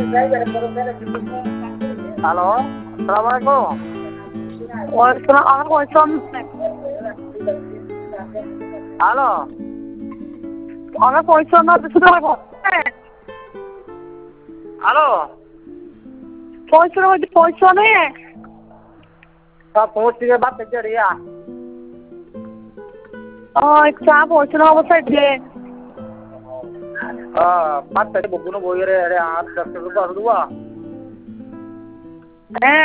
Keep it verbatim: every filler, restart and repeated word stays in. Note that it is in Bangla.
হ্যালো, আসসালামু আলাইকুম। ওয়ালাইকুম আমার পয়সন হ্যালো, আমার পয়সন না কিছু করে হ্যালো, পয়সন হইতে পয়সা নেই সব পৌঁছ থেকে বাদ থেকে রিয়া ও চা পয়সন অবস্থায় যে বাদ থেকে বগুনো বইরে আরে আর দশ টাকা করে দেবো। হ্যাঁ